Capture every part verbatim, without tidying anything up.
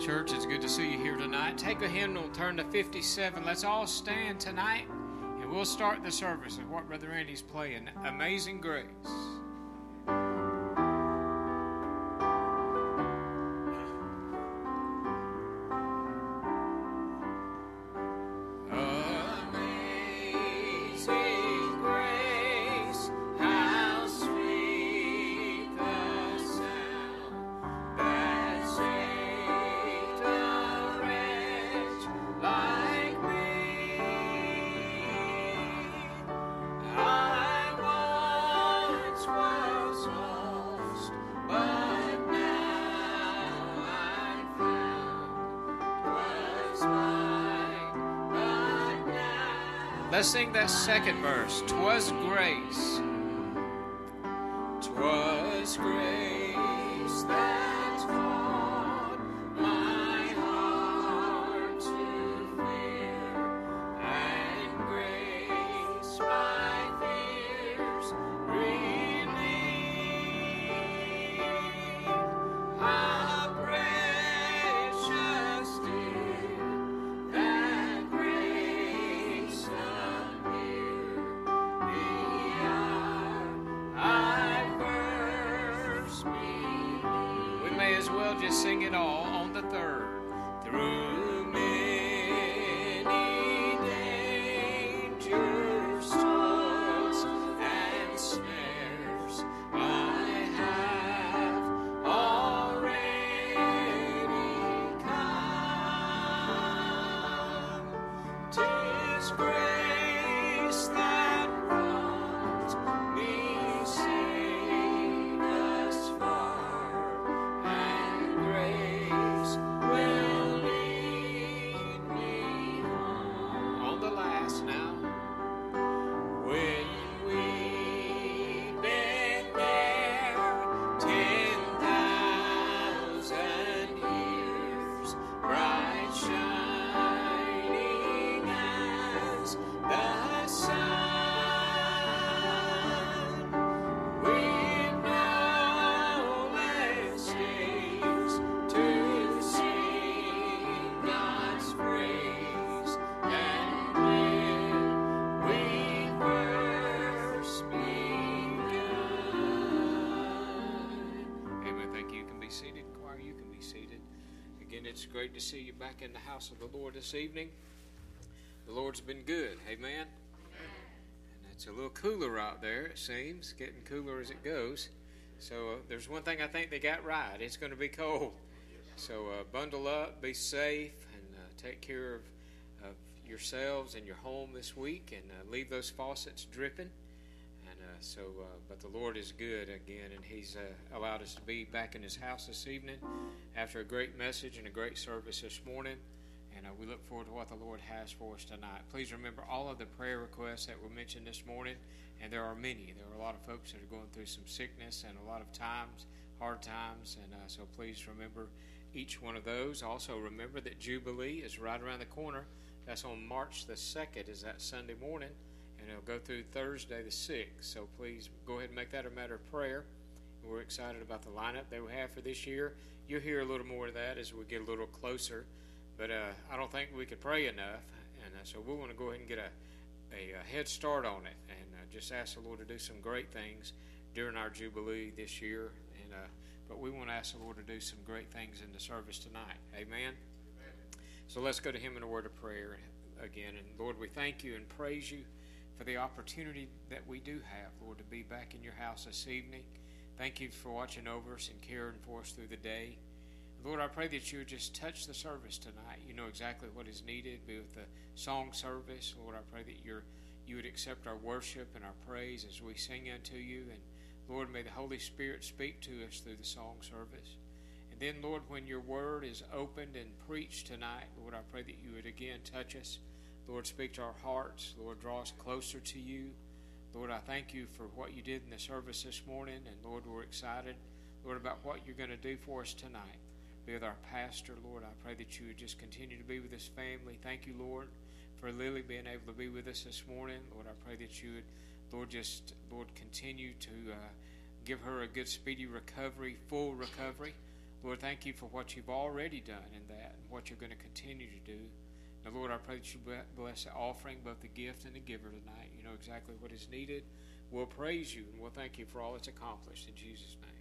Church, it's good to see you here tonight. Take a hymnal, turn to fifty-seven. Let's all stand tonight, and we'll start the service with what Brother Andy's playing, Amazing Grace. Let's sing that second verse. 'Twas grace. 'Twas grace that taught my heart to fear, and grace my fears relieved. How precious did that grace appear the hour I first believed. We may as well just sing it all on the third. Through many dangers, toils, and snares, I have already come. 'Tis grace that brought me safe thus far, and grace will lead me home. On the last now. When we've been there ten thousand years, bright shining as the sun, with no less days to sing God's praise than when we first begun. Amen. Thank you. You can be seated. Choir, you can be seated. Again, it's great to see you back in the house of the Lord this evening. The Lord's been good. Amen. And it's a little cooler out there, it seems. Getting cooler as it goes. So uh, there's one thing I think they got right. It's going to be cold. So uh, bundle up, be safe, and uh, take care of, of yourselves and your home this week, and uh, leave those faucets dripping. And uh, so, uh, but the Lord is good again, and He's uh, allowed us to be back in His house this evening after a great message and a great service this morning. And uh, we look forward to what the Lord has for us tonight. Please remember all of the prayer requests that were mentioned this morning, and there are many. There are a lot of folks that are going through some sickness and a lot of times, hard times, and uh, so please remember each one of those. Also remember that Jubilee is right around the corner. That's on March the second, is that Sunday morning, and it'll go through Thursday the sixth. So please go ahead and make that a matter of prayer. We're excited about the lineup that we have for this year. You'll hear a little more of that as we get a little closer. But uh, I don't think we could pray enough, and uh, so we want to go ahead and get a, a, a head start on it, and uh, just ask the Lord to do some great things during our Jubilee this year. And uh, but we want to ask the Lord to do some great things in the service tonight. Amen? Amen. So let's go to Him in a word of prayer again. And Lord, we thank You and praise You for the opportunity that we do have, Lord, to be back in Your house this evening. Thank You for watching over us and caring for us through the day. Lord, I pray that You would just touch the service tonight. You know exactly what is needed. Be with the song service. Lord, I pray that you're, You would accept our worship and our praise as we sing unto You. And Lord, may the Holy Spirit speak to us through the song service. And then, Lord, when Your word is opened and preached tonight, Lord, I pray that You would again touch us. Lord, speak to our hearts. Lord, draw us closer to You. Lord, I thank You for what You did in the service this morning. And Lord, we're excited, Lord, about what You're going to do for us tonight. Be with our pastor, Lord. I pray that You would just continue to be with this family. Thank You, Lord, for Lily being able to be with us this morning. Lord, I pray that You would, Lord, just, Lord, continue to uh, give her a good, speedy recovery, full recovery. Lord, thank you for what you've already done in that and what you're going to continue to do. Now, Lord, I pray that you bless the offering, both the gift and the giver tonight. You know exactly what is needed. We'll praise you and we'll thank you for all that's accomplished. In Jesus' name.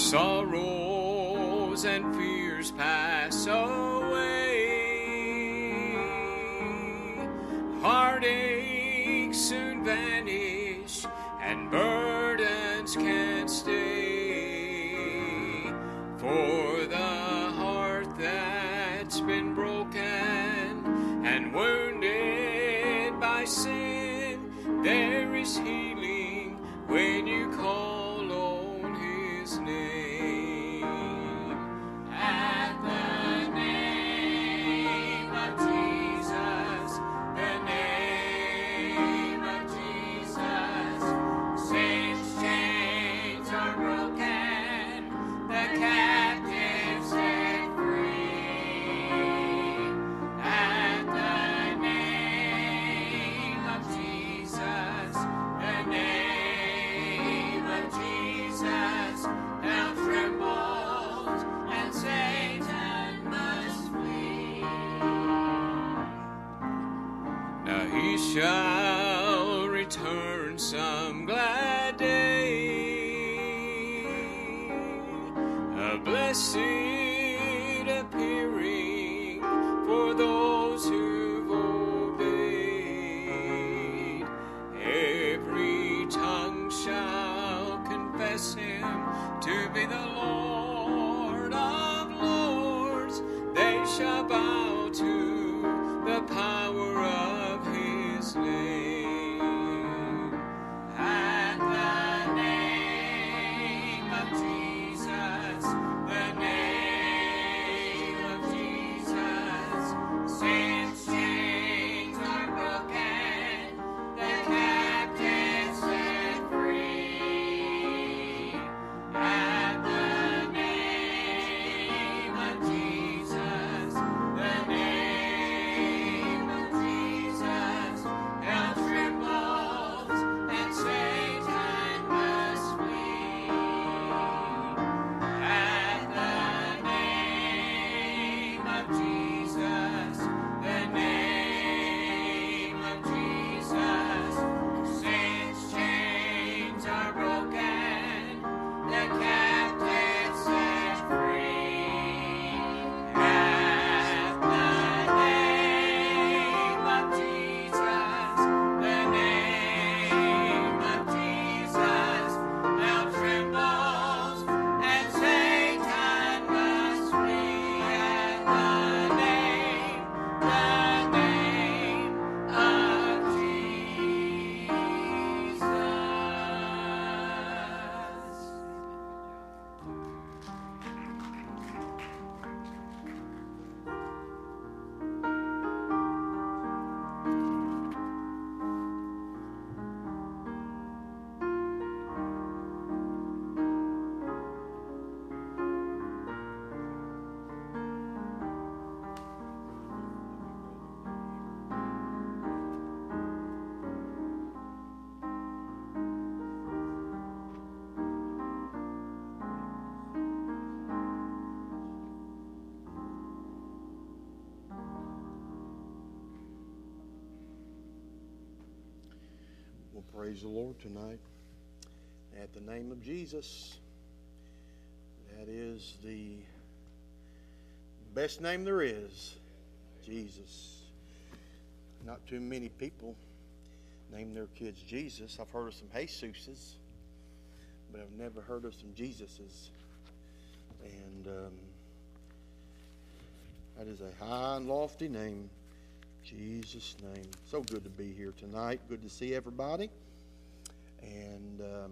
sorrows and fears pass away. Heartaches soon vanish and burdens can't stay. For the heart that's been broken and wounded by sin, there is healing when you call on His name. At the name of Jesus, the name of Jesus, sin's chains are broken, the captive set free. At the name of Jesus, the name of Jesus, hell trembles and Satan must flee. Now He shall return some glad day, a blessed appearing for those who've obeyed. Every tongue shall confess Him to be the Lord of lords. They shall bow to the power of His name. At the name of Jesus, the name of Jesus, sin's chains are broken, the captives set free. At the name of Jesus, the name of Jesus, hell trembles and Satan must flee. At the name of Jesus, the name of Jesus, sin's chains are broken, the captives set free. At the name of Jesus, the name of Jesus, hell trembles and Satan must flee. At the name, the name of Jesus. Well, praise the Lord tonight. At the name of Jesus, that is the best name there is, Jesus. Not too many people name their kids Jesus. I've heard of some Jesuses, but I've never heard of some Jesuses. And um, that is a high and lofty name. Jesus' name. So good to be here tonight. Good to see everybody. And um,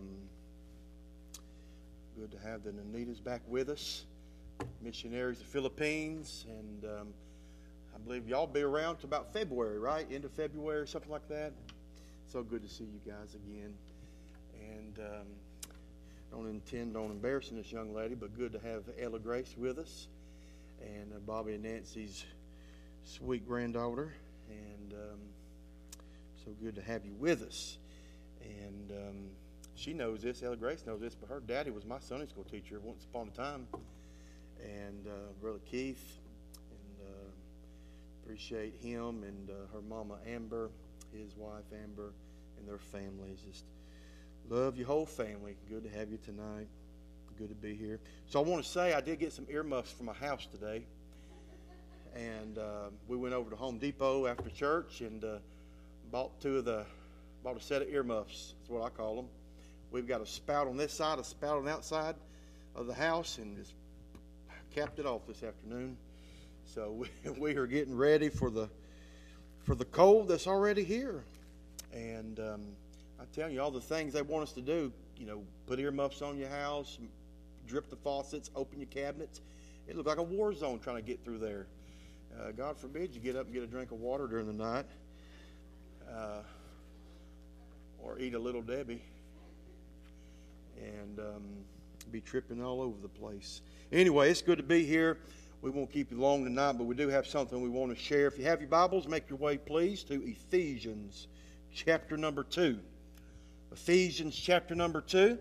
good to have the Nanitas back with us. Missionaries of the Philippines. And um, I believe y'all be around to about February, right? End of February, something like that. So good to see you guys again. And um, don't intend on embarrassing this young lady, but good to have Ella Grace with us. And uh, Bobby and Nancy's sweet granddaughter. And um, so good to have you with us. And um, she knows this, Ella Grace knows this, but her daddy was my Sunday school teacher once upon a time. And uh, Brother Keith, and uh, appreciate him, and uh, her mama Amber, his wife Amber, and their families. Just love your whole family. Good to have you tonight. good to be here. So I want to say I did get some earmuffs for my house today. And uh, we went over to Home Depot after church and uh, bought two of the, bought a set of earmuffs. That's what I call them. We've got a spout on this side, a spout on the outside of the house, and just capped it off this afternoon. So we, we are getting ready for the for the cold that's already here. And um, I tell you, all the things they want us to do, you know, put earmuffs on your house, drip the faucets, open your cabinets. It looked like a war zone trying to get through there. Uh, God forbid you get up and get a drink of water during the night, uh, or eat a Little Debbie and um, be tripping all over the place. Anyway, it's good to be here. We won't keep you long tonight, but we do have something we want to share. If you have your Bibles, make your way, please, to Ephesians chapter number two. Ephesians chapter number two.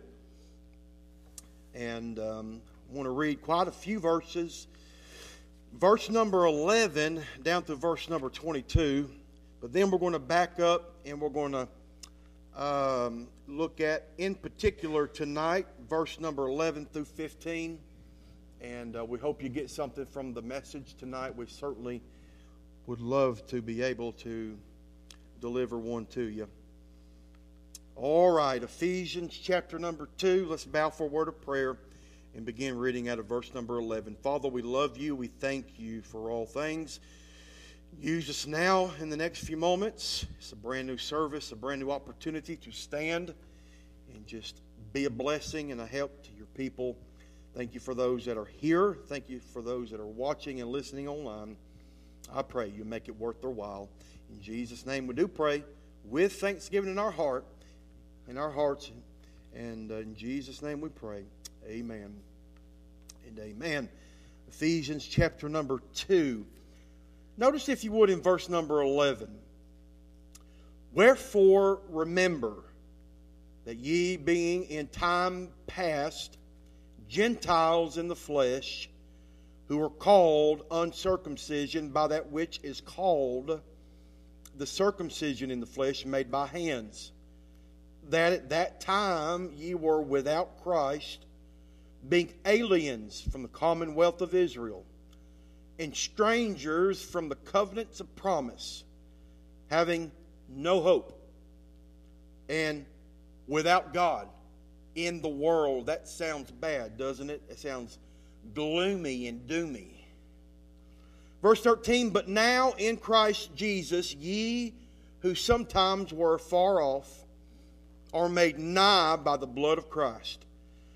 And um, I want to read quite a few verses. Verse number eleven down to verse number twenty-two. But then we're going to back up and we're going to um, look at, in particular tonight, verse number eleven through fifteen. And uh, we hope you get something from the message tonight. We certainly would love to be able to deliver one to you. All right, Ephesians chapter number two. Let's bow for a word of prayer and begin reading out of verse number eleven. Father, we love you. We thank you for all things. Use us now in the next few moments. It's a brand new service, a brand new opportunity to stand and just be a blessing and a help to your people. Thank you for those that are here. Thank you for those that are watching and listening online. I pray you make it worth their while. In Jesus' name we do pray with thanksgiving in our heart, in our hearts. And uh, in Jesus' name we pray. Amen and amen. Ephesians chapter number two. Notice, if you would, in verse number eleven. Wherefore remember that ye, being in time past Gentiles in the flesh, who are called uncircumcision by that which is called the circumcision in the flesh made by hands, that at that time ye were without Christ, being aliens from the commonwealth of Israel, and strangers from the covenants of promise, having no hope, and without God in the world. That sounds bad, doesn't it? It sounds gloomy and doomy. Verse thirteen, but now in Christ Jesus, ye who sometimes were far off are made nigh by the blood of Christ.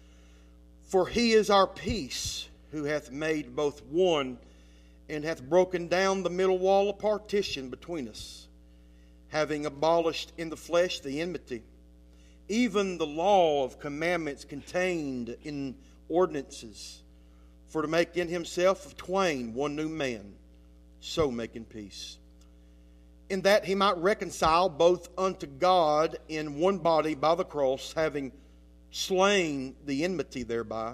For he is our peace, who hath made both one, and hath broken down the middle wall of partition between us, having abolished in the flesh the enmity, even the law of commandments contained in ordinances, for to make in himself of twain one new man, so making peace, in that he might reconcile both unto God in one body by the cross, having slain the enmity thereby,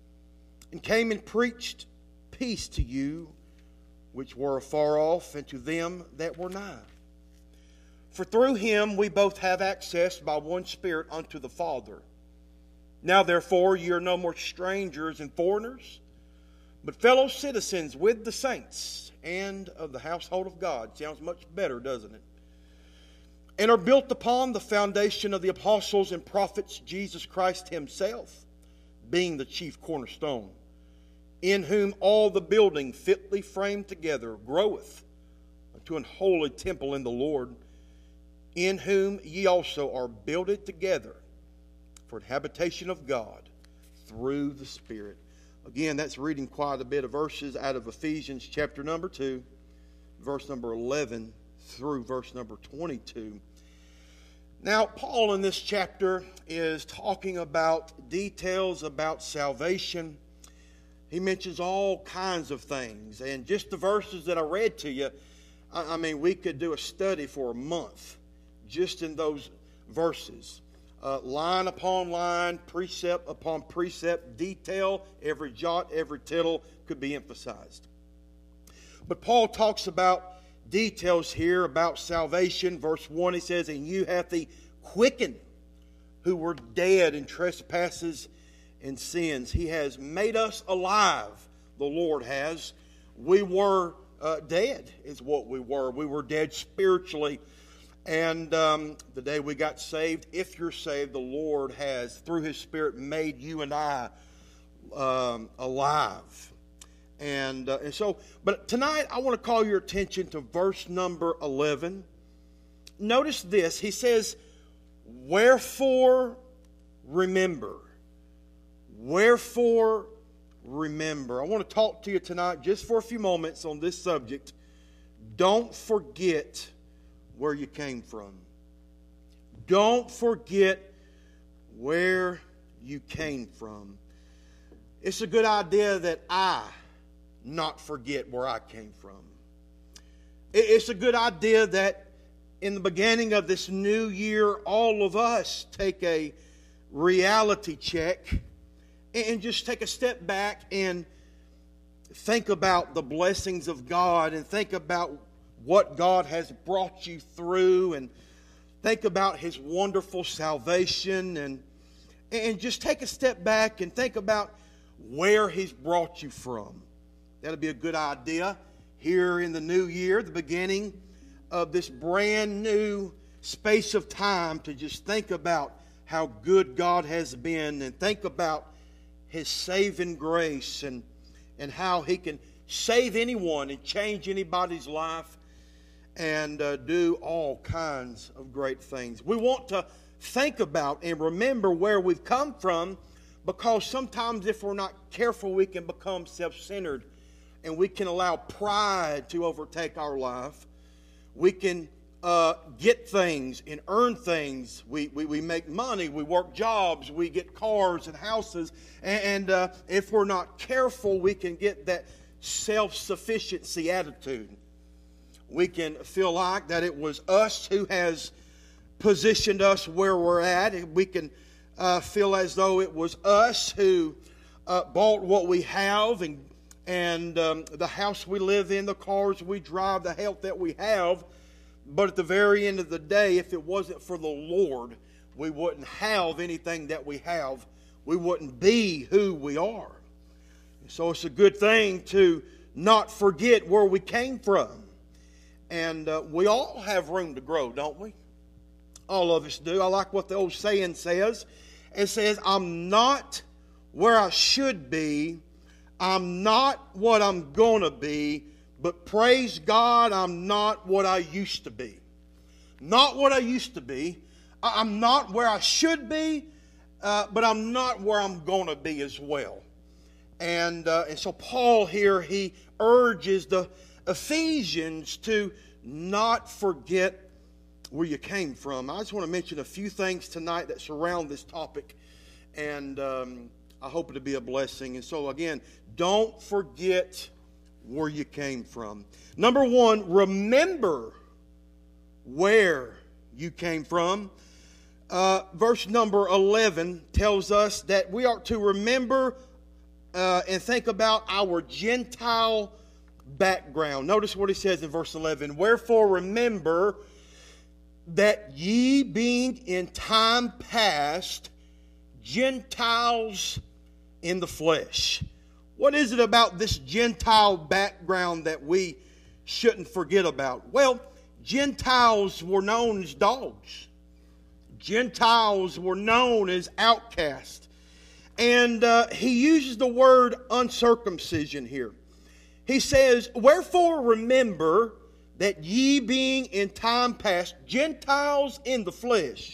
and came and preached peace to you which were afar off, and to them that were nigh. For through him we both have access by one Spirit unto the Father. Now therefore ye are no more strangers and foreigners, but fellow citizens with the saints and of the household of God. Sounds much better, doesn't it? And are built upon the foundation of the apostles and prophets, Jesus Christ himself being the chief cornerstone, in whom all the building fitly framed together groweth unto an holy temple in the Lord, in whom ye also are builded together for an habitation of God through the Spirit. Again, that's reading quite a bit of verses out of Ephesians chapter number two, verse number eleven through verse number twenty-two. Now, Paul in this chapter is talking about details about salvation. He mentions all kinds of things. And just the verses that I read to you, I mean, we could do a study for a month just in those verses. Uh, line upon line, precept upon precept, detail, every jot, every tittle could be emphasized. But Paul talks about details here about salvation. Verse one, he says, and you hath he quickened who were dead in trespasses in sins. He has made us alive, the Lord has. We were uh, dead, is what we were. We were dead spiritually. And um, the day we got saved, if you're saved, the Lord has, through His Spirit, made you and I um, alive. And, uh, and so, but tonight I want to call your attention to verse number eleven. Notice this. He says, wherefore remember. Wherefore remember. I want to talk to you tonight just for a few moments on this subject. Don't forget where you came from. Don't forget where you came from. It's a good idea that I not forget where I came from. It's a good idea that in the beginning of this new year, all of us take a reality check and just take a step back and think about the blessings of God and think about what God has brought you through and think about His wonderful salvation and, and just take a step back and think about where He's brought you from. That'll be a good idea here in the new year, the beginning of this brand new space of time, to just think about how good God has been and think about His saving grace and, and how He can save anyone and change anybody's life and uh, do all kinds of great things. We want to think about and remember where we've come from, because sometimes if we're not careful, we can become self-centered and we can allow pride to overtake our life. We can uh, get things and earn things. We, we, we make money, we work jobs, we get cars and houses. And, and uh, if we're not careful, we can get that self-sufficiency attitude. We can feel like that it was us who has positioned us where we're at. We can uh, feel as though it was us who uh, bought what we have and and um, the house we live in, the cars we drive, the health that we have. But at the very end of the day, if it wasn't for the Lord, we wouldn't have anything that we have. We wouldn't be who we are. So it's a good thing to not forget where we came from. And uh, we all have room to grow, don't we? All of us do. I like what the old saying says. It says, I'm not where I should be. I'm not what I'm going to be, but praise God, I'm not what I used to be. Not what I used to be. I'm not where I should be, uh, but I'm not where I'm going to be as well. And, uh, and so Paul here, he urges the Ephesians to not forget where you came from. I just want to mention a few things tonight that surround this topic, and um, I hope it'll be a blessing. And so again, don't forget where you came from. Number one, remember where you came from. Uh, verse number eleven tells us that we are to remember uh, and think about our Gentile background. Notice what he says in verse eleven. Wherefore remember that ye being in time past Gentiles in the flesh. What is it about this Gentile background that we shouldn't forget about? Well, Gentiles were known as dogs. Gentiles were known as outcasts. And uh, he uses the word uncircumcision here. He says, wherefore remember that ye being in time past Gentiles in the flesh,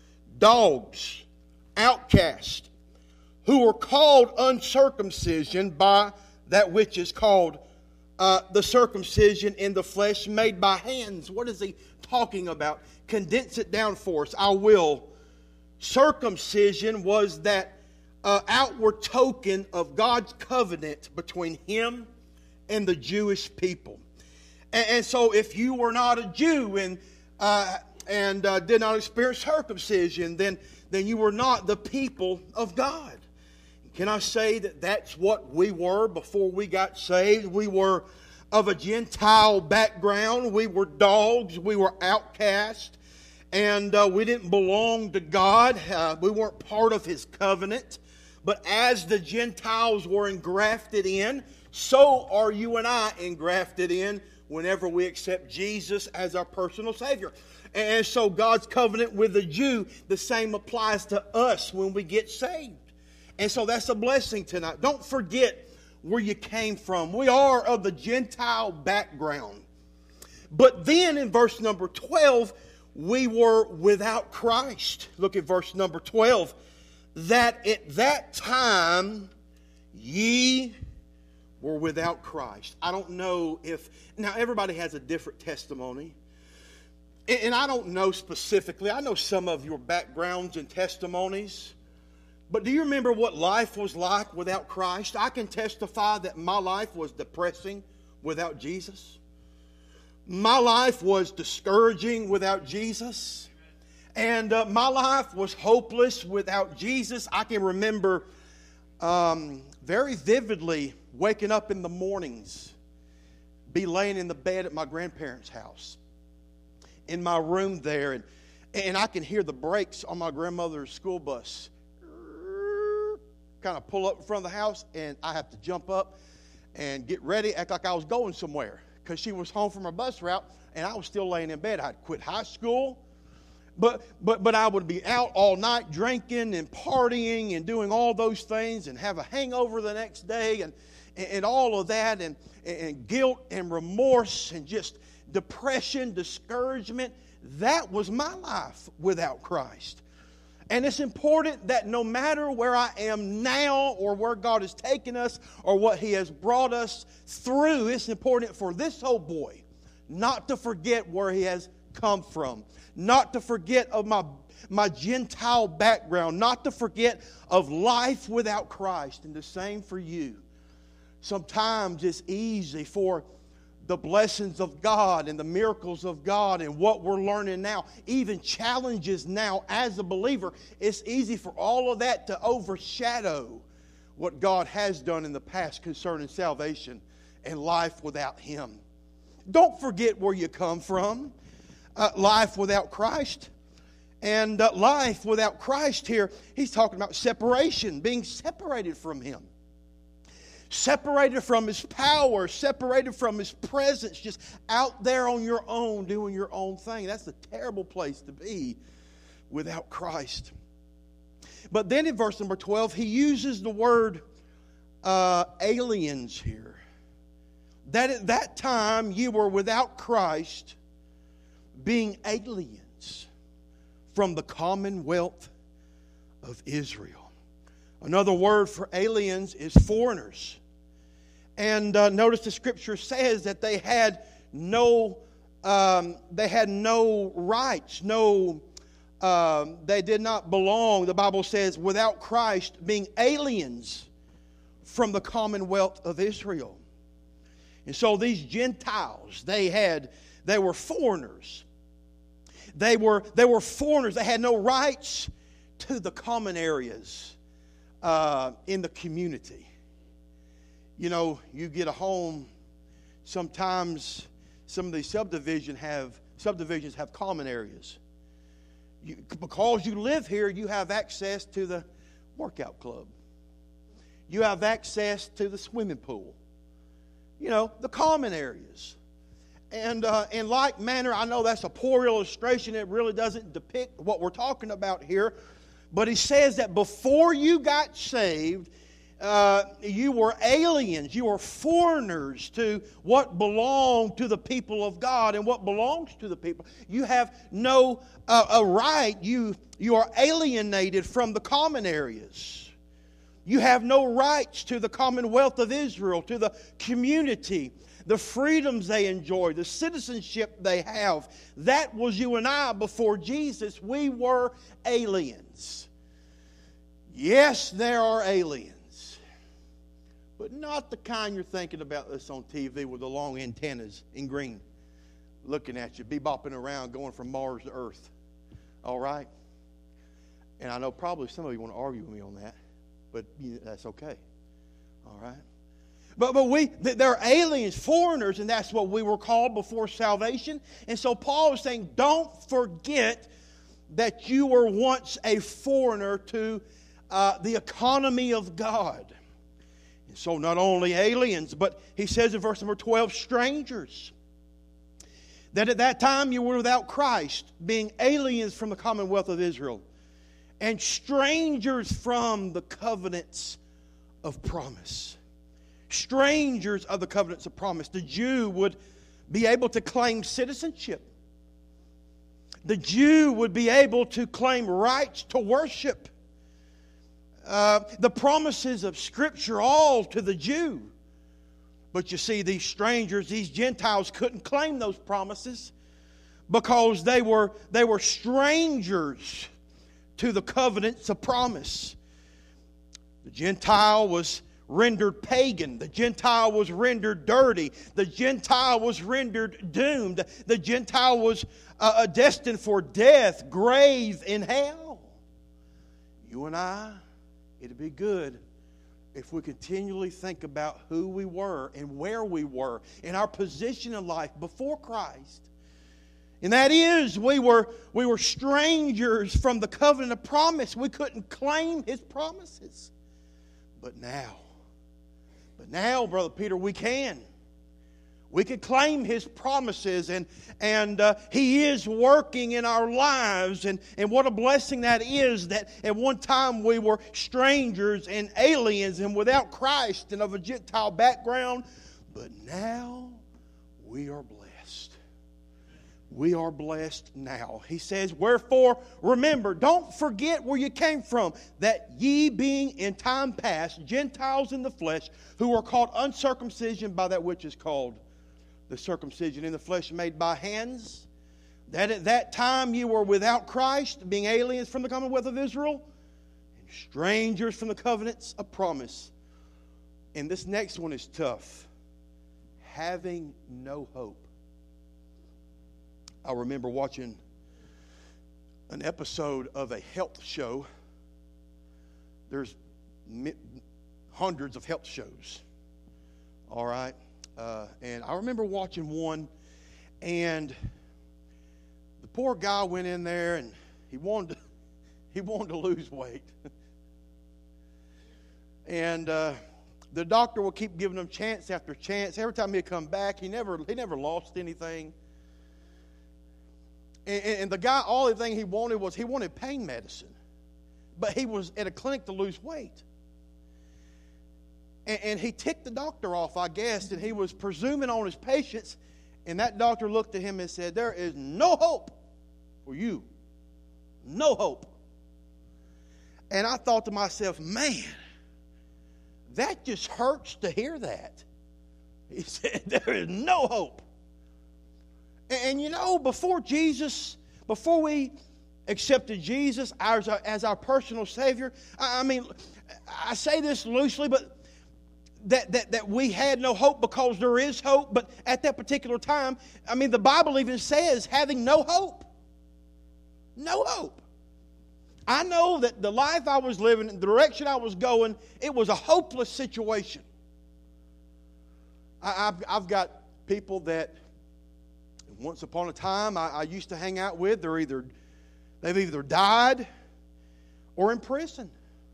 dogs, outcasts, who were called uncircumcision by that which is called uh, the circumcision in the flesh made by hands. What is he talking about? Condense it down for us. I will. Circumcision was that uh, outward token of God's covenant between Him and the Jewish people. And, and so if you were not a Jew and uh, and uh, did not experience circumcision, then, then you were not the people of God. Can I say that that's what we were before we got saved? We were of a Gentile background. We were dogs. We were outcast. And uh, we didn't belong to God. Uh, we weren't part of His covenant. But as the Gentiles were engrafted in, so are you and I engrafted in whenever we accept Jesus as our personal Savior. And so God's covenant with the Jew, the same applies to us when we get saved. And so that's a blessing tonight. Don't forget where you came from. We are of the Gentile background. But then in verse number twelve, we were without Christ. Look at verse number twelve. That at that time ye were without Christ. I don't know if... Now, everybody has a different testimony. And I don't know specifically. I know some of your backgrounds and testimonies. But do you remember what life was like without Christ? I can testify that my life was depressing without Jesus. My life was discouraging without Jesus. And uh, my life was hopeless without Jesus. I can remember um, very vividly waking up in the mornings, be laying in the bed at my grandparents' house, in my room there, and, and I can hear the brakes on my grandmother's school bus kind of pull up in front of the house, and I have to jump up and get ready, act like I was going somewhere, because she was home from her bus route, and I was still laying in bed. I'd quit high school, but but but I would be out all night drinking and partying and doing all those things and have a hangover the next day and, and, and all of that, and, and guilt and remorse and just depression, discouragement. That was my life without Christ. And it's important that no matter where I am now or where God has taken us or what He has brought us through, it's important for this old boy not to forget where he has come from, not to forget of my, my Gentile background, not to forget of life without Christ. And the same for you. Sometimes it's easy for the blessings of God and the miracles of God and what we're learning now, even challenges now as a believer, it's easy for all of that to overshadow what God has done in the past concerning salvation and life without Him. Don't forget where you come from. Uh, life without Christ. And uh, life without Christ here, he's talking about separation, being separated from Him. Separated from His power, separated from His presence, just out there on your own, doing your own thing. That's a terrible place to be without Christ. But then in verse number twelve, he uses the word uh, aliens here. That at that time you were without Christ, being aliens from the commonwealth of Israel. Another word for aliens is foreigners. And uh, notice the Scripture says that they had no, um, they had no rights, no, um, they did not belong. The Bible says, without Christ, being aliens from the commonwealth of Israel. And so these Gentiles, they had, they were foreigners. They were, they were foreigners. They had no rights to the common areas uh, in the community. You know, you get a home, sometimes some of these subdivision have, subdivisions have common areas. You, because you live here, you have access to the workout club. You have access to the swimming pool. You know, the common areas. And uh, in like manner, I know that's a poor illustration. It really doesn't depict what we're talking about here. But he says that before you got saved, uh, you were aliens. You were foreigners to what belonged to the people of God and what belongs to the people. You have no uh, a right. You, you are alienated from the common areas. You have no rights to the commonwealth of Israel, to the community, the freedoms they enjoy, the citizenship they have. That was you and I before Jesus. We were aliens. Yes, there are aliens, but not the kind you're thinking about this on T V with the long antennas in green looking at you, bebopping around, going from Mars to Earth. All right? And I know probably some of you want to argue with me on that, but that's okay. All right? But but we they're aliens, foreigners, and that's what we were called before salvation. And so Paul is saying, don't forget that you were once a foreigner to uh, the economy of God. And so not only aliens, but he says in verse number twelve, strangers. That at that time you were without Christ, being aliens from the commonwealth of Israel, and strangers from the covenants of promise. Strangers of the covenants of promise. The Jew would be able to claim citizenship. The Jew would be able to claim rights to worship. Uh, the promises of Scripture all to the Jew. But you see, these strangers, these Gentiles couldn't claim those promises because they were, they were strangers to the covenants of promise. The Gentile was rendered pagan. The Gentile was rendered dirty. The Gentile was rendered doomed. The Gentile was uh, destined for death, grave, and hell. You and I, it'd be good if we continually think about who we were and where we were in our position in life before Christ. And that is, we were, we were strangers from the covenant of promise. We couldn't claim His promises. But now, but now, Brother Peter, we can. We can claim His promises, and, and uh, He is working in our lives. And, and what a blessing that is, that at one time we were strangers and aliens and without Christ and of a Gentile background. But now we are blessed. We are blessed now. He says, wherefore, remember, don't forget where you came from, that ye being in time past Gentiles in the flesh, who are called uncircumcision by that which is called the circumcision in the flesh made by hands, that at that time you were without Christ, being aliens from the commonwealth of Israel, and strangers from the covenants of promise. And this next one is tough. Having no hope. I remember watching an episode of a health show. There's hundreds of health shows. All right. Uh, and I remember watching one, and the poor guy went in there and he wanted to, he wanted to lose weight. and uh, the doctor would keep giving him chance after chance. Every time he'd come back, he never he never lost anything. And, and the guy, all the thing he wanted was he wanted pain medicine. But he was at a clinic to lose weight. And, and he ticked the doctor off, I guess, and he was presuming on his patients. And that doctor looked at him and said, there is no hope for you. No hope. And I thought to myself, man, that just hurts to hear that. He said, there is no hope. And you know, before Jesus, before we accepted Jesus as our, as our personal Savior, I mean, I say this loosely, but that, that, that we had no hope because there is hope. But at that particular time, I mean, the Bible even says having no hope. No hope. I know that the life I was living, the direction I was going, it was a hopeless situation. I, I've, I've got people that once upon a time I, I used to hang out with. They're either they've either died or in prison.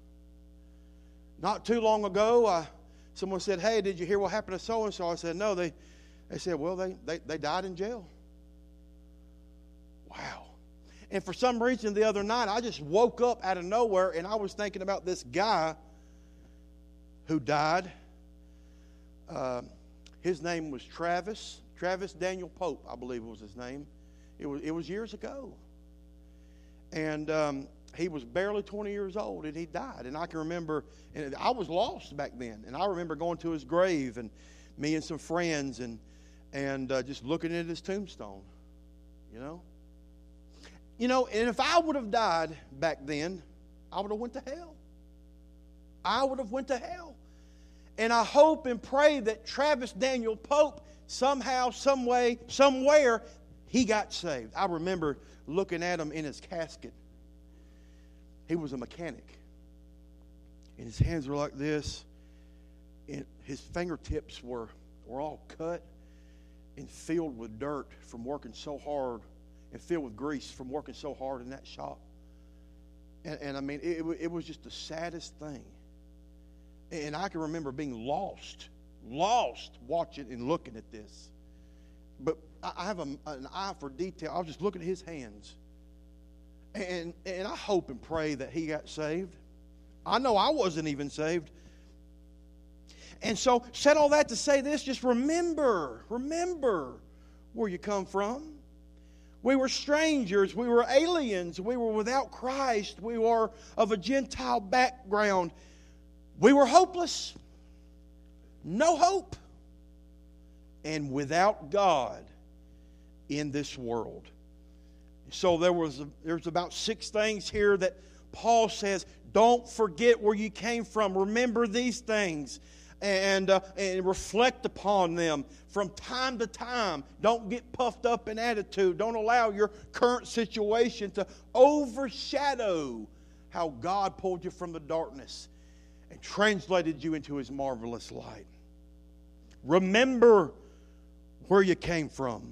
Not too long ago, uh, someone said, "Hey, did you hear what happened to so and so?" I said, "No." They they said, "Well, they, they they died in jail." Wow. And for some reason, the other night, I just woke up out of nowhere, and I was thinking about this guy who died. Uh, his name was Travis. Travis Daniel Pope, I believe was his name. It was it was years ago. And um, he was barely twenty years old, and he died. And I can remember, and I was lost back then. And I remember going to his grave, and me and some friends, and and uh, just looking at his tombstone. You know? You know, and if I would have died back then, I would have went to hell. I would have went to hell. And I hope and pray that Travis Daniel Pope, somehow, some way, somewhere, he got saved. I remember looking at him in his casket. He was a mechanic. And his hands were like this. And his fingertips were, were all cut and filled with dirt from working so hard, and filled with grease from working so hard in that shop. And, and I mean, it, it was just the saddest thing. And I can remember being lost, lost watching and looking at this. But I have a, an eye for detail. I was just looking at his hands. And, and I hope and pray that he got saved. I know I wasn't even saved. And so, said all that to say this, just remember, remember where you come from. We were strangers, we were aliens, we were without Christ, we were of a Gentile background. We were hopeless, no hope, and without God in this world. So there was a, there's about six things here that Paul says, don't forget where you came from. Remember these things and, uh, and reflect upon them from time to time. Don't get puffed up in attitude. Don't allow your current situation to overshadow how God pulled you from the darkness and translated you into His marvelous light. Remember where you came from.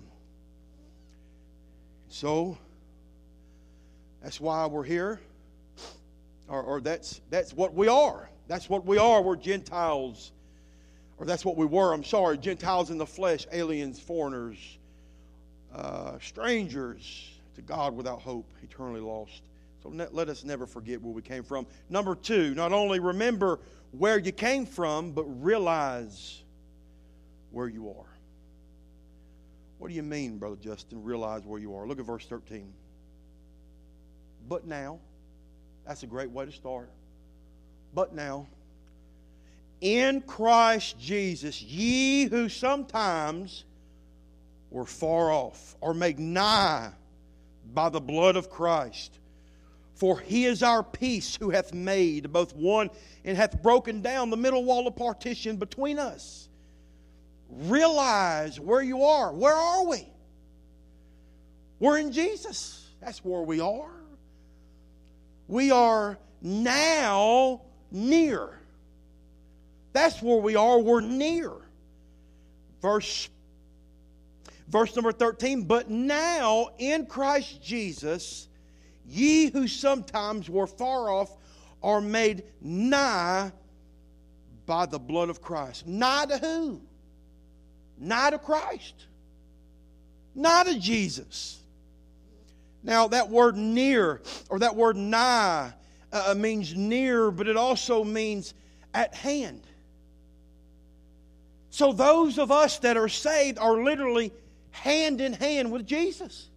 So, that's why we're here. Or, or that's that's what we are. That's what we are. We're Gentiles. Or that's what we were. I'm sorry. Gentiles in the flesh. Aliens, foreigners. Uh, strangers to God without hope. Eternally lost. So ne- let us never forget where we came from. Number two, not only remember where you came from, but realize where you are. What do you mean, Brother Justin, realize where you are? Look at verse thirteen. But now, that's a great way to start. But now, in Christ Jesus, ye who sometimes were far off, are made nigh by the blood of Christ. For He is our peace, who hath made both one, and hath broken down the middle wall of partition between us. Realize where you are. Where are we? We're in Jesus. That's where we are. We are now near. That's where we are. We're near. Verse, verse number thirteen. But now in Christ Jesus, ye who sometimes were far off are made nigh by the blood of Christ. Nigh to who? Nigh to Christ. Nigh to Jesus. Now, that word near, or that word nigh, uh, means near, but it also means at hand. So those of us that are saved are literally hand in hand with Jesus.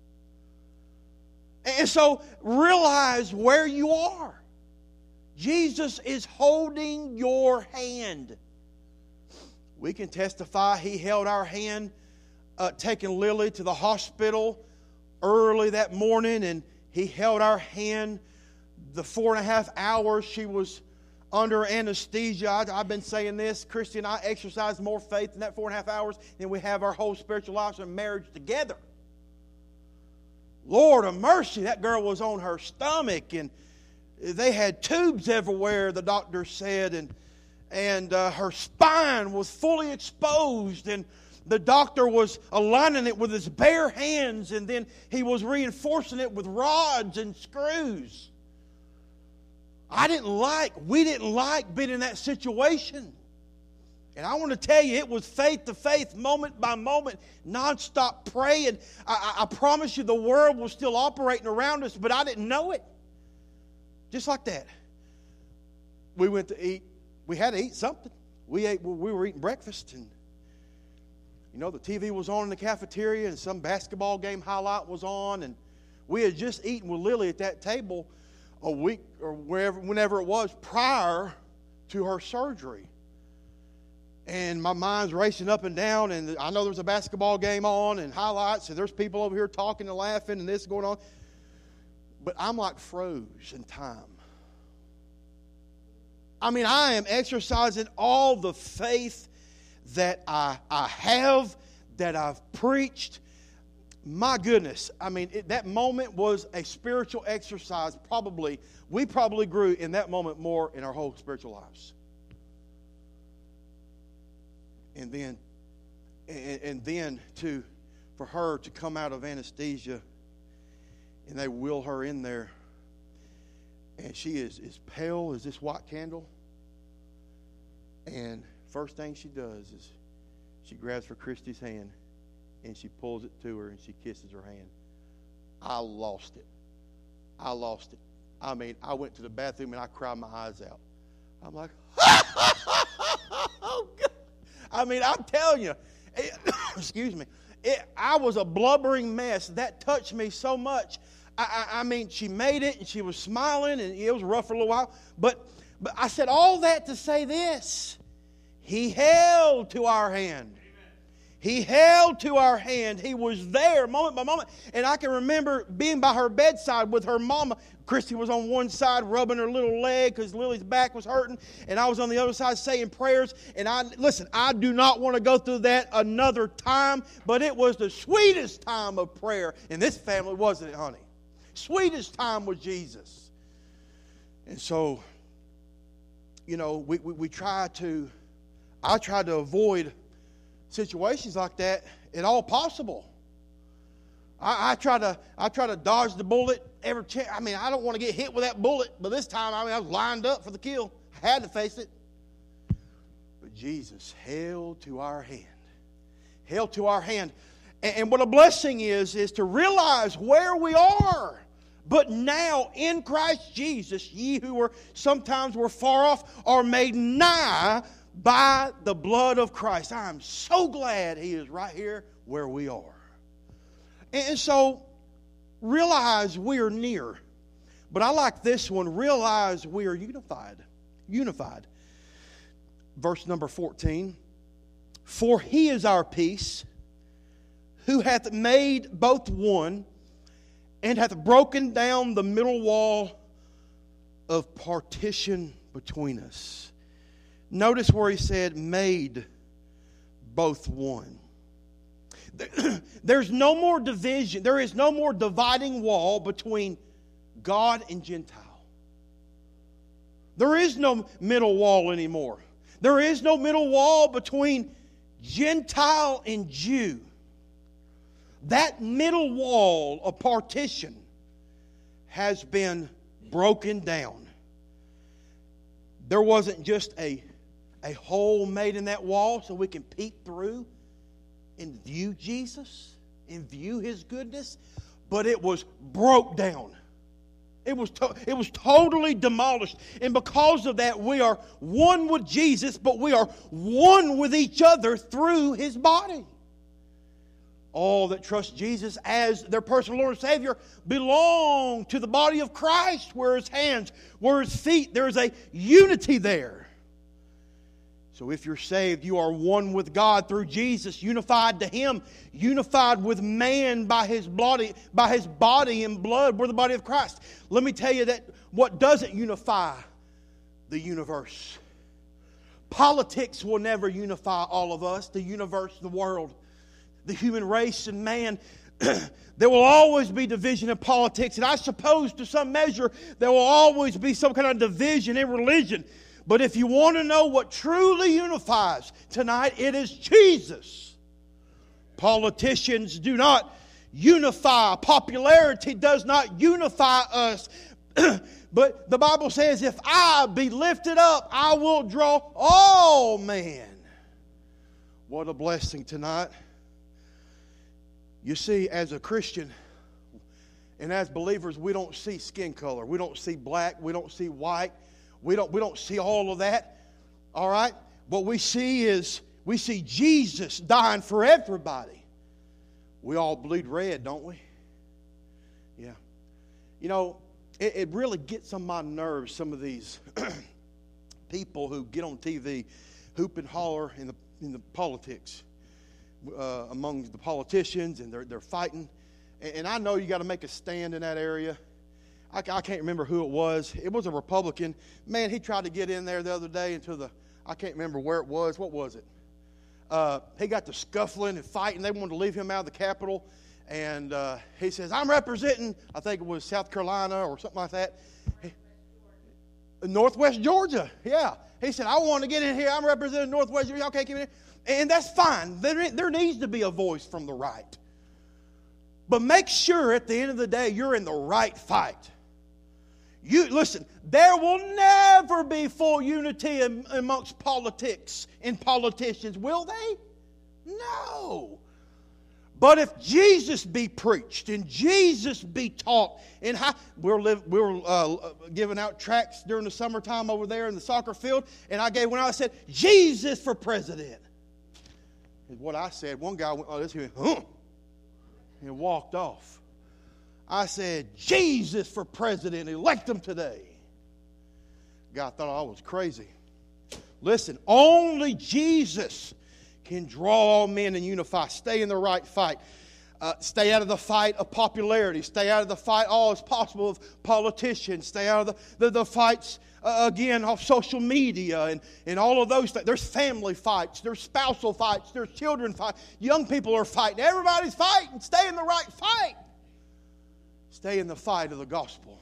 And so realize where you are. Jesus is holding your hand. We can testify He held our hand, uh, taking Lily to the hospital early that morning, and He held our hand the four and a half hours she was under anesthesia. I, I've been saying this, Christy and I exercised more faith in that four and a half hours than we have our whole spiritual lives and marriage together. Lord of mercy, that girl was on her stomach, and they had tubes everywhere, the doctor said, and and uh, her spine was fully exposed, and the doctor was aligning it with his bare hands, and then he was reinforcing it with rods and screws. I didn't like, we didn't like being in that situation. And I want to tell you, it was faith to faith, moment by moment, nonstop praying. I, I, I promise you the world was still operating around us, but I didn't know it. Just like that. We went to eat. We had to eat something. We ate. We were eating breakfast, and you know the T V was on in the cafeteria, and some basketball game highlight was on, and we had just eaten with Lily at that table a week or wherever, whenever it was prior to her surgery. And my mind's racing up and down, and I know there's a basketball game on and highlights, and there's people over here talking and laughing and this going on. But I'm like froze in time. I mean, I am exercising all the faith that I, I have, that I've preached. My goodness, I mean, it, that moment was a spiritual exercise. Probably, we probably grew in that moment more in our whole spiritual lives. And then, and, and then to, for her to come out of anesthesia, and they wheel her in there, And she is as pale as this white candle. And first thing she does is she grabs for Christy's hand and she pulls it to her and she kisses her hand. I lost it. I lost it. I mean, I went to the bathroom and I cried my eyes out. I'm like, oh, God. I mean, I'm telling you, it, excuse me, it, I was a blubbering mess. That touched me so much. I, I, I mean, she made it and she was smiling and it was rough for a little while. But, but I said all that to say this. He held to our hand. He held to our hand. He was there moment by moment. And I can remember being by her bedside with her mama. Christy was on one side rubbing her little leg because Lily's back was hurting. And I was on the other side saying prayers. And I listen, I do not want to go through that another time. But it was the sweetest time of prayer in this family, wasn't it, honey? Sweetest time with Jesus. And so, you know, we, we, we try to, I try to avoid situations like that at all possible. I, I try to I try to dodge the bullet every chance. I mean, I don't want to get hit with that bullet, but this time, I mean, I was lined up for the kill. I had to face it. But Jesus held to our hand. Held to our hand. And, and what a blessing is, is to realize where we are. But now in Christ Jesus, ye who were sometimes were far off are made nigh by the blood of Christ. I am so glad He is right here where we are. And so, realize we are near. But I like this one. Realize we are unified. Unified. Verse number fourteen. For He is our peace, who hath made both one, and hath broken down the middle wall of partition between us. Notice where he said, made both one. There's no more division. There is no more dividing wall between God and Gentile. There is no middle wall anymore. There is no middle wall between Gentile and Jew. That middle wall of partition has been broken down. There wasn't just a A hole made in that wall so we can peek through and view Jesus and view His goodness, but it was broke down. It was to, it was totally demolished. And because of that, we are one with Jesus, but we are one with each other through His body. All that trust Jesus as their personal Lord and Savior belong to the body of Christ, where His hands, where His feet. There is a unity there. So if you're saved, you are one with God through Jesus, unified to Him, unified with man by His body, by His body and blood. We're the body of Christ. Let me tell you that what doesn't unify the universe. Politics will never unify all of us, the universe, the world, the human race and man. There will always be division in politics, and I suppose to some measure there will always be some kind of division in religion. But if you want to know what truly unifies tonight, it is Jesus. Politicians do not unify. Popularity does not unify us. But the Bible says, if I be lifted up, I will draw all men. What a blessing tonight. You see, as a Christian and as believers, we don't see skin color. We don't see black. We don't see white. We don't, we don't see all of that, all right? What we see is, we see Jesus dying for everybody. We all bleed red, don't we? Yeah. You know, it, it really gets on my nerves, some of these people who get on T V, hoop and holler in the, in the politics, uh, among the politicians, and they're, they're fighting. And, and I know you got to make a stand in that area. I, I can't remember who it was. It was a Republican. Man, he tried to get in there the other day into the, I can't remember where it was. What was it? Uh, he got to scuffling and fighting. They wanted to leave him out of the Capitol. And uh, he says, I'm representing, I think it was South Carolina or something like that. He, Northwest Georgia, yeah. He said, I want to get in here. I'm representing Northwest Georgia. Y'all can't get in here. And that's fine. There, there needs to be a voice from the right. But make sure at the end of the day you're in the right fight. You listen, there will never be full unity in, amongst politics and politicians, will they? No. But if Jesus be preached and Jesus be taught, and how, we're, live, we're uh, giving out tracts during the summertime over there in the soccer field, and I gave when I said, Jesus for president. Is what I said. One guy went, oh, this here, huh, and walked off. I said, Jesus for president, elect him today. God thought I was crazy. Listen, only Jesus can draw all men and unify. Stay in the right fight. Uh, stay out of the fight of popularity. Stay out of the fight, all as possible, of politicians. Stay out of the, the, the fights, uh, again, of social media and, and all of those things. There's family fights. There's spousal fights. There's children fights. Young people are fighting. Everybody's fighting. Stay in the right fight. Stay in the fight of the gospel.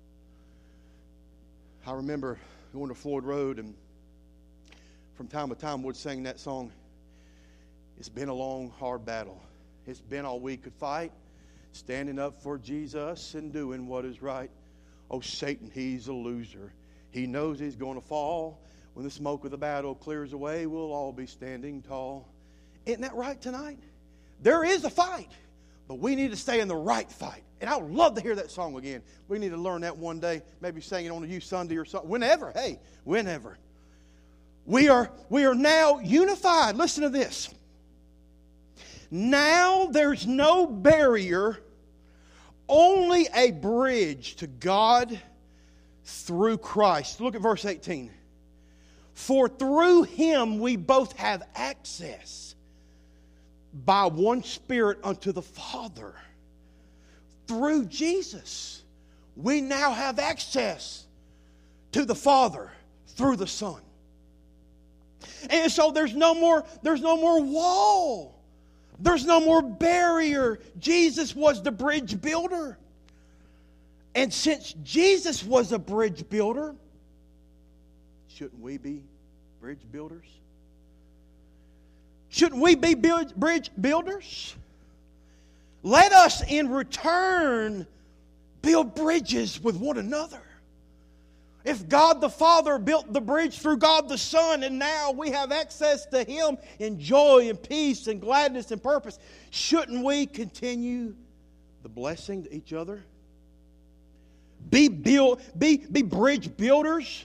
I remember going to Floyd Road, and from time to time would sing that song. It's been a long, hard battle. It's been all we could fight, standing up for Jesus and doing what is right. Oh, Satan, he's a loser. He knows he's going to fall. When the smoke of the battle clears away, we'll all be standing tall. Isn't that right tonight? There is a fight, but we need to stay in the right fight. And I would love to hear that song again. We need to learn that one day, maybe sing it on a youth Sunday or something. Whenever, hey, whenever. We are, we are now unified. Listen to this. Now there's no barrier, only a bridge to God through Christ. Look at verse eighteen. For through Him we both have access by one Spirit unto the Father. Through Jesus, we now have access to the Father through the Son. And so there's no more, there's no more wall. There's no more barrier. Jesus was the bridge builder. And since Jesus was a bridge builder, shouldn't we be bridge builders? Shouldn't we be build, bridge builders? Let us in return build bridges with one another. If God the Father built the bridge through God the Son, and now we have access to Him in joy and peace and gladness and purpose, shouldn't we continue the blessing to each other? Be build, be, be bridge builders,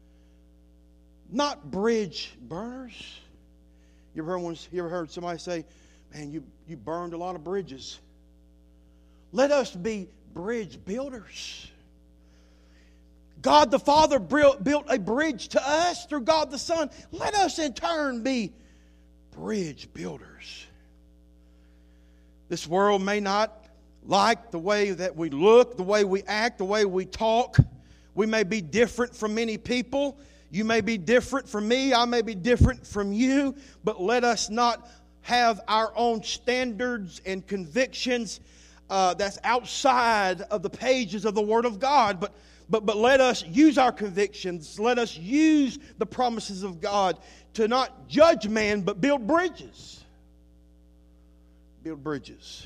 not bridge burners. You ever heard ones, you ever heard somebody say, man, you, you burned a lot of bridges. Let us be bridge builders. God the Father built a bridge to us through God the Son. Let us in turn be bridge builders. This world may not like the way that we look, the way we act, the way we talk. We may be different from many people. You may be different from me. I may be different from you. But let us not have our own standards and convictions uh, that's outside of the pages of the Word of God. But But, but let us use our convictions. Let us use the promises of God to not judge man, but build bridges. Build bridges.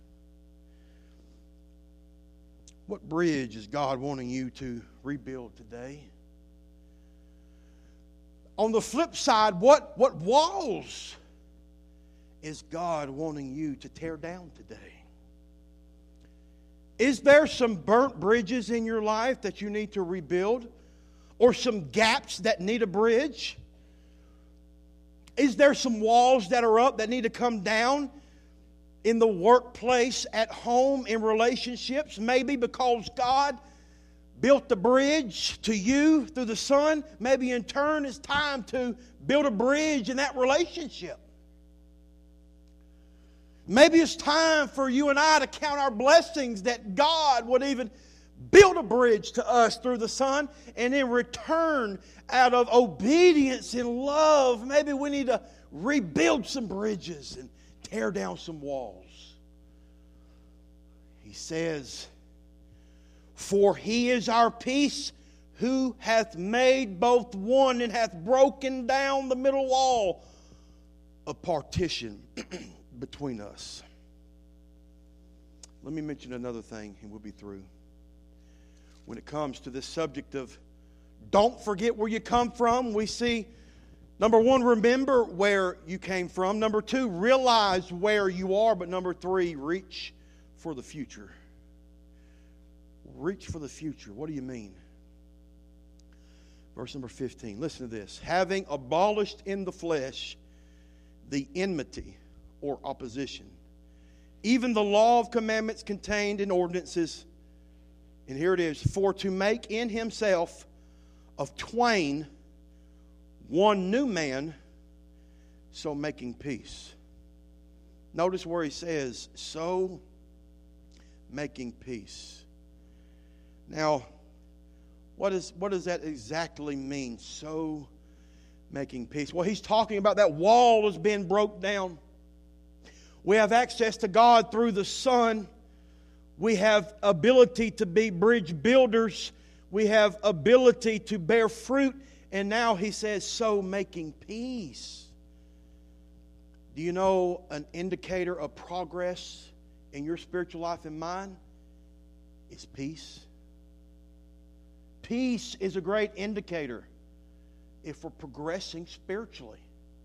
What bridge is God wanting you to rebuild today? On the flip side, what, what walls is God wanting you to tear down today? Is there some burnt bridges in your life that you need to rebuild? Or some gaps that need a bridge? Is there some walls that are up that need to come down in the workplace, at home, in relationships? Maybe because God built the bridge to you through the Son. Maybe in turn it's time to build a bridge in that relationship. Maybe it's time for you and I to count our blessings that God would even build a bridge to us through the Son, and in return, out of obedience and love, maybe we need to rebuild some bridges and tear down some walls. He says, for He is our peace, who hath made both one and hath broken down the middle wall of partition between us. Let me mention another thing and we'll be through. when it comes to this subject of don't forget where you come from. We see, number one, remember where you came from. Number two, realize where you are. But number three, reach for the future. Reach for the future. What do you mean? Verse number fifteen. Listen to this. Having abolished in the flesh the enmity or opposition, even the law of commandments contained in ordinances. And here it is. For to make in himself of twain one new man, so making peace. Notice where he says, so making peace. Now, what is what does that exactly mean? So making peace. Well, he's talking about that wall has been broke down. We have access to God through the Son. We have ability to be bridge builders. We have ability to bear fruit. And now he says, so making peace. Do you know an indicator of progress in your spiritual life and mine is peace? Peace is a great indicator if we're progressing spiritually.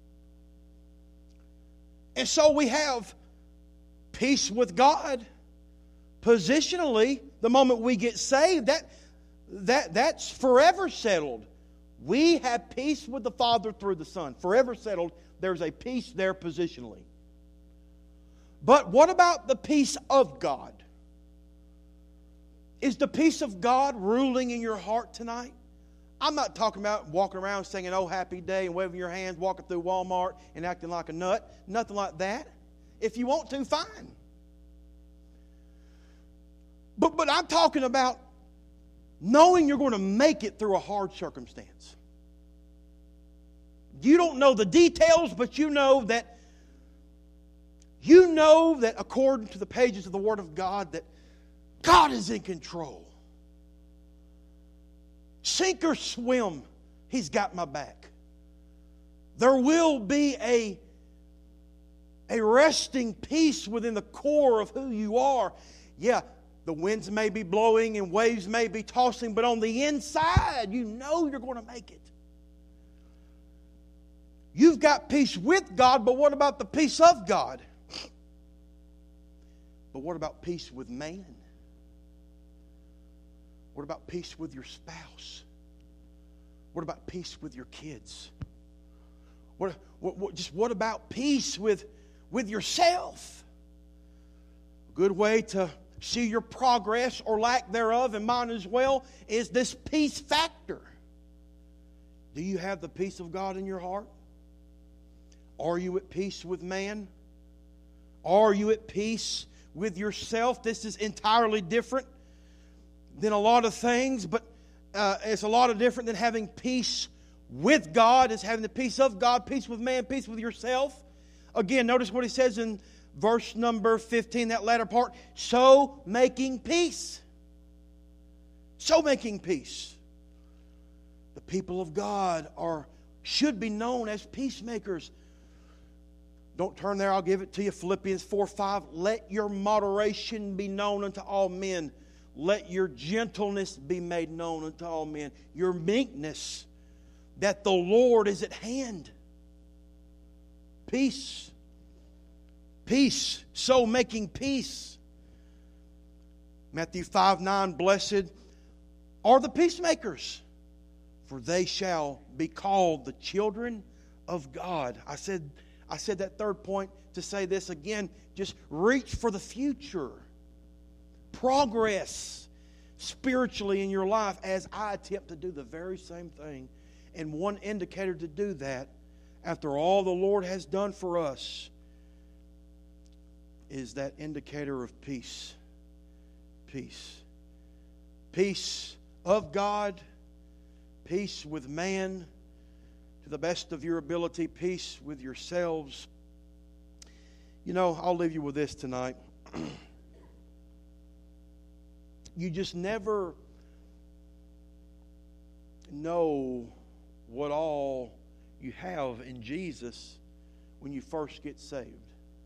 And so we have peace with God. Positionally, the moment we get saved, that, that, that's forever settled. We have peace with the Father through the Son. Forever settled. There's a peace there positionally. But what about the peace of God? Is the peace of God ruling in your heart tonight? I'm not talking about walking around singing, oh, happy day, and waving your hands, walking through Walmart and acting like a nut. Nothing like that. If you want to, fine. But, but I'm talking about knowing you're going to make it through a hard circumstance. You don't know the details, but you know that you know that according to the pages of the Word of God, that God is in control. Sink or swim, He's got my back. There will be a, a resting peace within the core of who you are. Yeah, the winds may be blowing and waves may be tossing, but on the inside, you know you're going to make it. You've got peace with God, but what about the peace of God? But what about peace with man? What about peace with your spouse? What about peace with your kids? What, what, what, just what about peace with, with yourself? A good way to see your progress or lack thereof, and mine as well, is this peace factor. Do you have the peace of God in your heart? Are you at peace with man? Are you at peace with yourself? This is entirely different than a lot of things, but uh, it's a lot of different than having peace with God. It's having the peace of God, peace with man, peace with yourself. Again, notice what he says in verse number fifteen, that latter part. So making peace. So making peace. The people of God are should be known as peacemakers. Don't turn there, I'll give it to you. Philippians four five. Let your moderation be known unto all men. Let your gentleness be made known unto all men. Your meekness, that the Lord is at hand. Peace. Peace. So making peace. Matthew five nine. Blessed are the peacemakers, for they shall be called the children of God. I said, I said that third point to say this again. Just reach for the future. Progress spiritually in your life as I attempt to do the very same thing. And one indicator to do that, after all the Lord has done for us, is that indicator of peace. Peace. Peace of God. Peace with man. To the best of your ability, peace with yourselves. You know, I'll leave you with this tonight. You just never know what all you have in Jesus when you first get saved.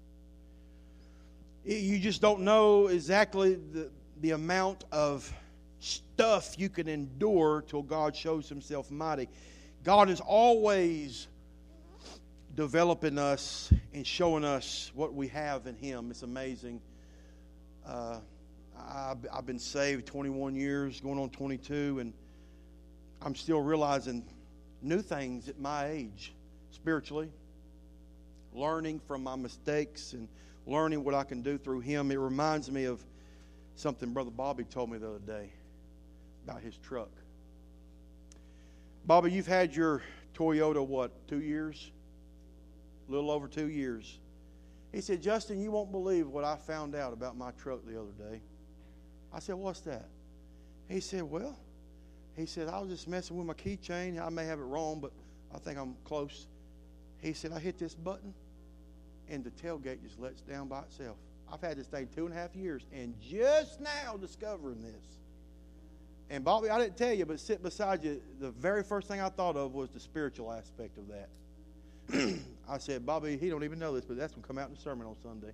You just don't know exactly the, the amount of stuff you can endure till God shows Himself mighty. God is always developing us and showing us what we have in Him. It's amazing. Uh, I've, I've been saved twenty-one years, going on twenty-two, and I'm still realizing new things at my age, spiritually. Learning from my mistakes and learning what I can do through Him. It reminds me of something Brother Bobby told me the other day about his truck. Bobby, you've had your Toyota, what, two years? A little over two years. He said, Justin, you won't believe what I found out about my truck the other day. I said, what's that? He said, well, he said, I was just messing with my keychain. I may have it wrong, but I think I'm close. He said, I hit this button, and the tailgate just lets down by itself. I've had this thing two and a half years, and just now discovering this. And Bobby, I didn't tell you, but sitting beside you, the very first thing I thought of was the spiritual aspect of that. I said, Bobby, he don't even know this, but that's going to come out in the sermon on Sunday.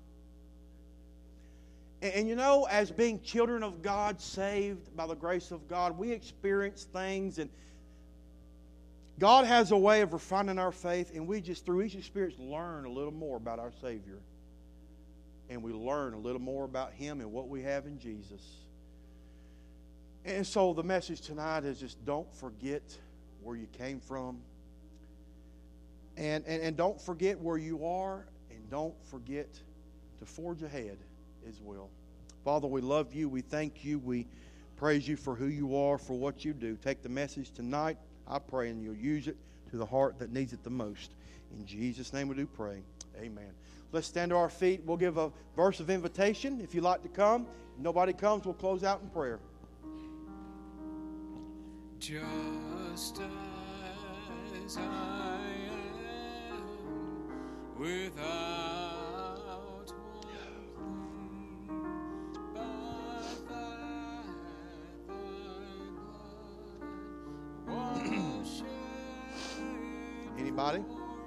And, and you know, as being children of God, saved by the grace of God, we experience things, and God has a way of refining our faith, and we just, through each experience, learn a little more about our Savior. And we learn a little more about Him and what we have in Jesus. And so the message tonight is just don't forget where you came from. And, and, and don't forget where you are, and don't forget to forge ahead as well. Father, we love you. We thank you. We praise you for who you are, for what you do. Take the message tonight, I pray, and you'll use it to the heart that needs it the most. In Jesus' name we do pray. Amen. Let's stand to our feet. We'll give a verse of invitation if you'd like to come. If nobody comes, we'll close out in prayer. Just as I am, without one thing, but that thy blood was shed. Anybody?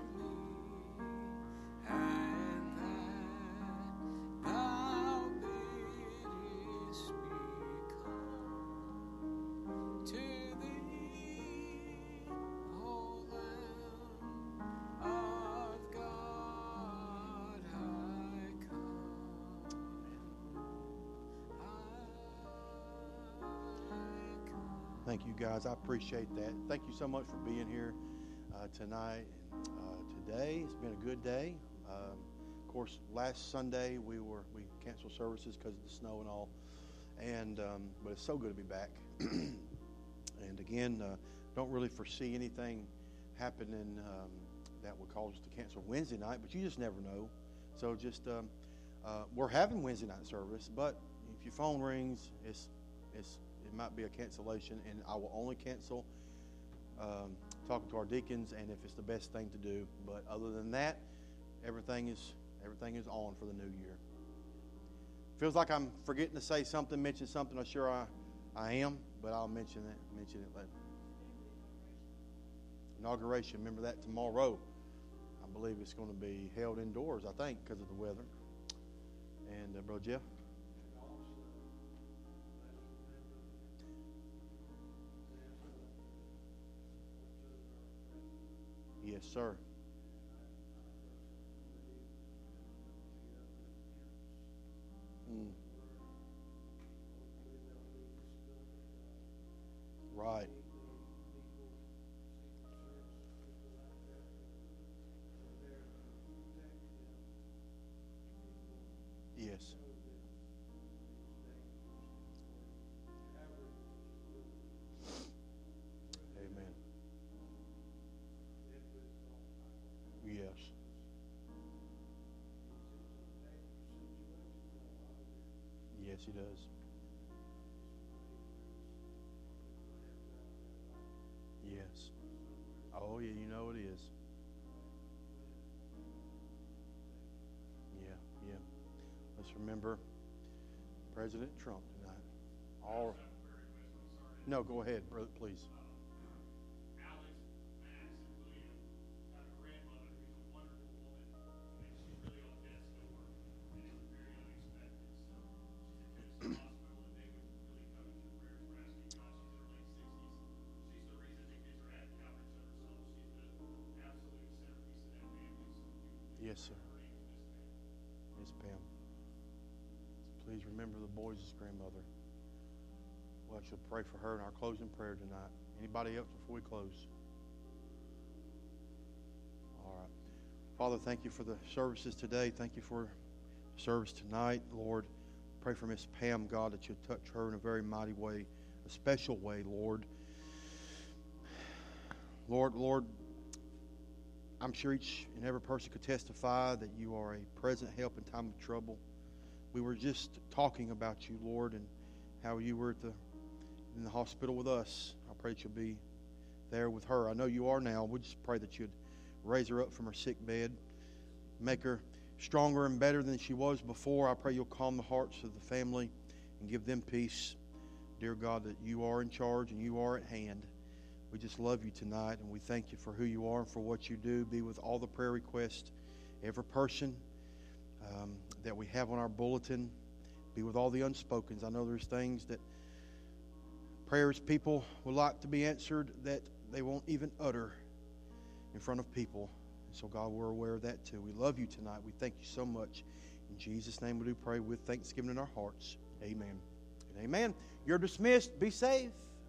Thank you, guys. I appreciate that. Thank you so much for being here uh, tonight and uh, today. It's been a good day. Um, of course, last Sunday we were we canceled services because of the snow and all, and um, but it's so good to be back. And again, uh, don't really foresee anything happening um, that would cause us to cancel Wednesday night, but you just never know. So just um, uh, we're having Wednesday night service, but if your phone rings, it's it's it might be a cancellation, and I will only cancel um, talking to our deacons, and if it's the best thing to do. But other than that, everything is everything is on for the new year. Feels like I'm forgetting to say something, mention something. I'm sure I, I am, but I'll mention it mention it later. Inauguration. Remember that tomorrow. I believe it's going to be held indoors, I think, because of the weather. And uh, Brother Jeff. Yes, sir. Mm. Right. Yes. Amen. Yes. Yes, he does. Yes. Oh, yeah, you know it is. Yeah, yeah. Let's remember President Trump tonight. All. No, go ahead, brother, please. Yes, sir. Miss Pam. Please remember the boys' grandmother. We'll actually pray for her in our closing prayer tonight. Anybody else before we close? All right. Father, thank you for the services today. Thank you for the service tonight. Lord, pray for Miss Pam, God, that you'll touch her in a very mighty way, a special way, Lord. Lord, Lord, I'm sure each and every person could testify that you are a present help in time of trouble. We were just talking about you, Lord, and how you were at the in the hospital with us. I pray that you'll be there with her. I know you are now. We just pray that you'd raise her up from her sick bed, make her stronger and better than she was before. I pray you'll calm the hearts of the family and give them peace. Dear God, that you are in charge and you are at hand. We just love you tonight, and we thank you for who you are and for what you do. Be with all the prayer requests, every person um, that we have on our bulletin. Be with all the unspokens. I know there's things that prayers people would like to be answered that they won't even utter in front of people. And so, God, we're aware of that too. We love you tonight. We thank you so much. In Jesus' name we do pray with thanksgiving in our hearts. Amen and amen. You're dismissed. Be safe.